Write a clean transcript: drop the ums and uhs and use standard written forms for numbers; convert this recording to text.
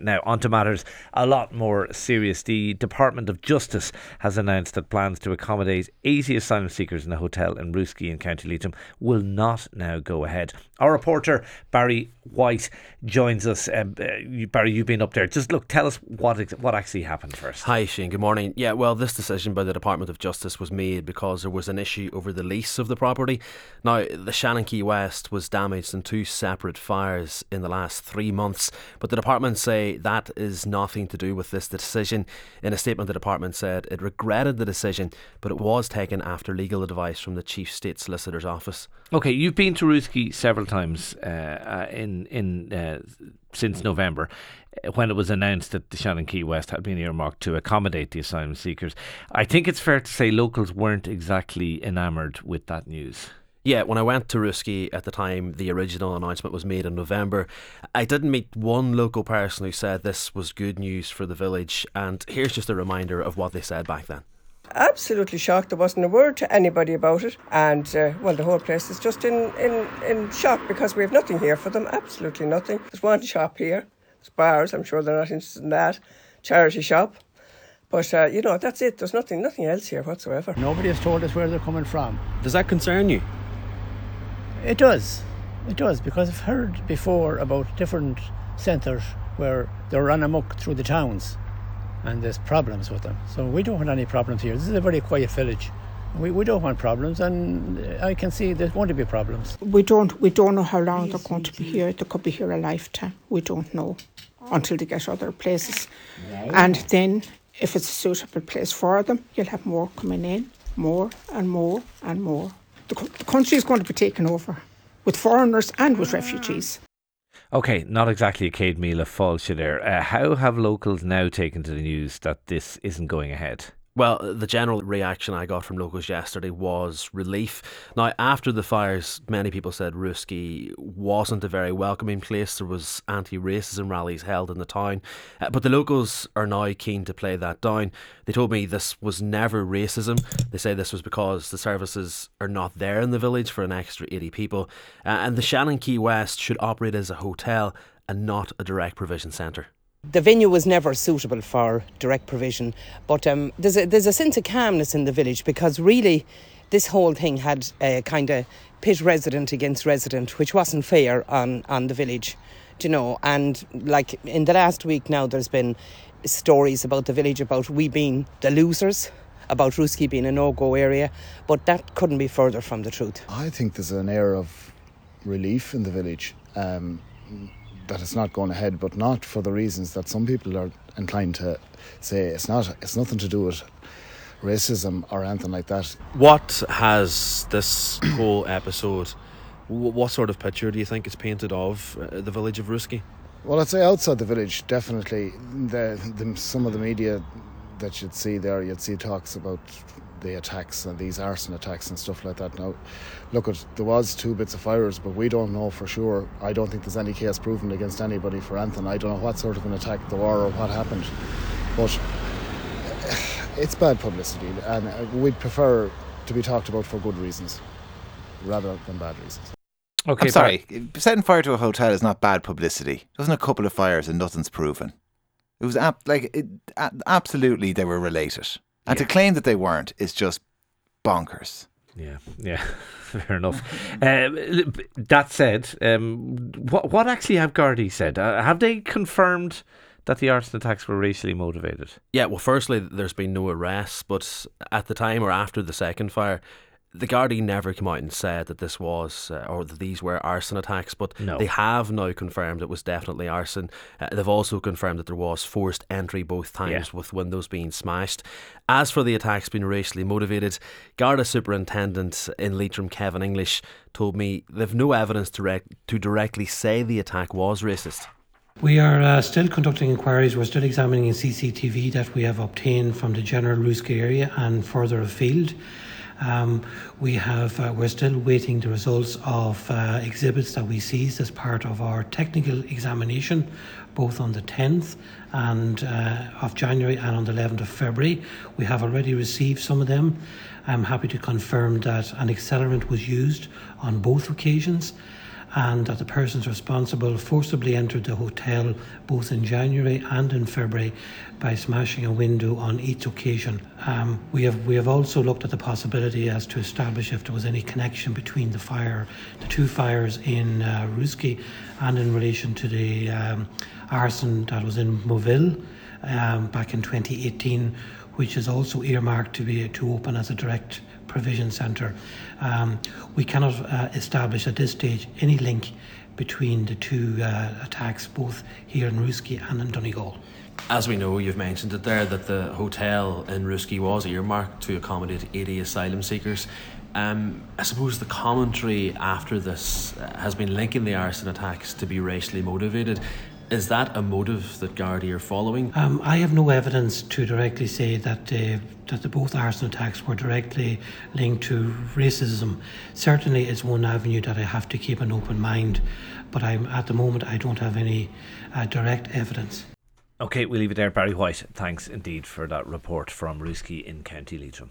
Now, on to matters a lot more serious. The Department of Justice has announced that plans to accommodate 80 asylum seekers in a hotel in Ruski in County Leitrim will not now go ahead. Our reporter, Barry White, joins us. Barry, you've been up there. Just tell us what actually happened first. Hi, Shane. Good morning. Yeah, well, this decision by the Department of Justice was made because there was an issue over the lease of the property. Now, the Shannon Quay West was damaged in 2 separate fires in the last 3 months, but the department say that is nothing to do with this decision. In a statement, the department said it regretted the decision, but it was taken after legal advice from the Chief State Solicitor's Office. Okay, you've been to Ruski several times since November, when it was announced that the Shannon Quay West had been earmarked to accommodate the asylum seekers. I think it's fair to say locals weren't exactly enamoured with that news. Yeah, when I went to Ruski at the time the original announcement was made in November, I didn't meet one local person who said this was good news for the village, and here's just a reminder of what they said back then. Absolutely shocked. There wasn't a word to anybody about it, and the whole place is just in shock because we have nothing here for them. Absolutely nothing. There's one shop here. There's bars. I'm sure they're not interested in that. Charity shop. But, that's it. There's nothing else here whatsoever. Nobody has told us where they're coming from. Does that concern you? It does, because I've heard before about different centres where they're run amok through the towns and there's problems with them. So we don't want any problems here. This is a very quiet village. We don't want problems, and I can see there's going to be problems. We don't know how long they're going to be here. They could be here a lifetime. We don't know until they get other places. And then if it's a suitable place for them, you'll have more coming in, more and more and more. The country is going to be taken over with foreigners and with refugees. Okay, not exactly a Céad Míle Fáilte there. How have locals now taken to the news that this isn't going ahead? Well, the general reaction I got from locals yesterday was relief. Now, after the fires, many people said Ruski wasn't a very welcoming place. There was anti-racism rallies held in the town. But the locals are now keen to play that down. They told me this was never racism. They say this was because the services are not there in the village for an extra 80 people. And the Shannon Quay West should operate as a hotel and not a direct provision centre. The venue was never suitable for direct provision, but there's a sense of calmness in the village because really this whole thing had a kind of pit resident against resident, which wasn't fair on the village, and like in the last week now there's been stories about the village about we being the losers, about Ruski being a no-go area, but that couldn't be further from the truth. I think there's an air of relief in the village. That it's not going ahead, but not for the reasons that some people are inclined to say. It's nothing to do with racism or anything like that. What has this whole episode, what sort of picture do you think it's painted of the village of Ruski? Well, I'd say outside the village, definitely some of the media that you'd see there, you'd see talks about the attacks and these arson attacks and stuff like that. Now, there was 2 bits of fires, but we don't know for sure. I don't think there's any case proven against anybody for anything. I don't know what sort of an attack there were or what happened, but it's bad publicity, and we'd prefer to be talked about for good reasons rather than bad reasons. Okay, I'm sorry, setting fire to a hotel is not bad publicity. There wasn't a couple of fires and nothing's proven. It was absolutely they were related. And to claim that they weren't is just bonkers. Yeah, fair enough. That said, what actually have Gardaí said? Have they confirmed that the arson attacks were racially motivated? Yeah, well, firstly, there's been no arrests, but at the time or after the second fire, the Gardaí never came out and said that this was or that these were arson attacks, but they have now confirmed it was definitely arson. They've also confirmed that there was forced entry both times with windows being smashed. As for the attacks being racially motivated, Garda Superintendent in Leitrim, Kevin English, told me they've no evidence to directly say the attack was racist. We are still conducting inquiries. We're still examining CCTV that we have obtained from the general Ruski area and further afield. We're still waiting the results of exhibits that we seized as part of our technical examination, both on the 10th of January and on the 11th of February. We have already received some of them. I'm happy to confirm that an accelerant was used on both occasions. and that the persons responsible forcibly entered the hotel both in January and in February by smashing a window on each occasion. We have also looked at the possibility as to establish if there was any connection between the two fires in Ruski, and in relation to the arson that was in Moville back in 2018, which is also earmarked to open as a direct provision centre. We cannot establish at this stage any link between the two attacks, both here in Ruski and in Donegal. As we know, you've mentioned it there, that the hotel in Ruski was earmarked to accommodate 80 asylum seekers. I suppose the commentary after this has been linking the arson attacks to be racially motivated. Is that a motive that Gardaí are following? I have no evidence to directly say that the both arson attacks were directly linked to racism. Certainly it's one avenue that I have to keep an open mind, but at the moment I don't have any direct evidence. OK, we'll leave it there. Barry White, thanks indeed for that report from Ruski in County Leitrim.